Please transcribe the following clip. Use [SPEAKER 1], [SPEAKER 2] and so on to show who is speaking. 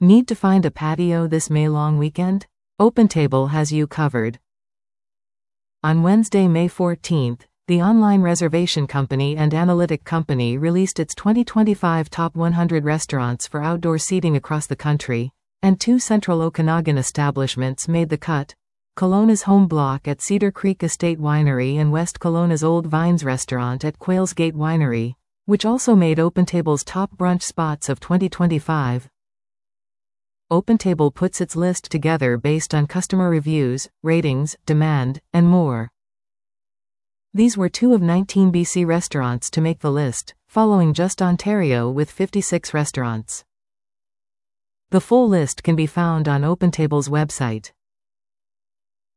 [SPEAKER 1] Need to find a patio this May long weekend? OpenTable has you covered. On Wednesday, May 14th, the online reservation company and analytic company released its 2025 Top 100 restaurants for outdoor seating across the country, and 2 central Okanagan establishments made the cut: Kelowna's Home Block at Cedar Creek Estate Winery and West Kelowna's Old Vines Restaurant at Quails Gate Winery, which also made OpenTable's top brunch spots of 2025. OpenTable puts its list together based on customer reviews, ratings, demand, and more. These were 2 of 19 BC restaurants to make the list, following just Ontario with 56 restaurants. The full list can be found on OpenTable's website.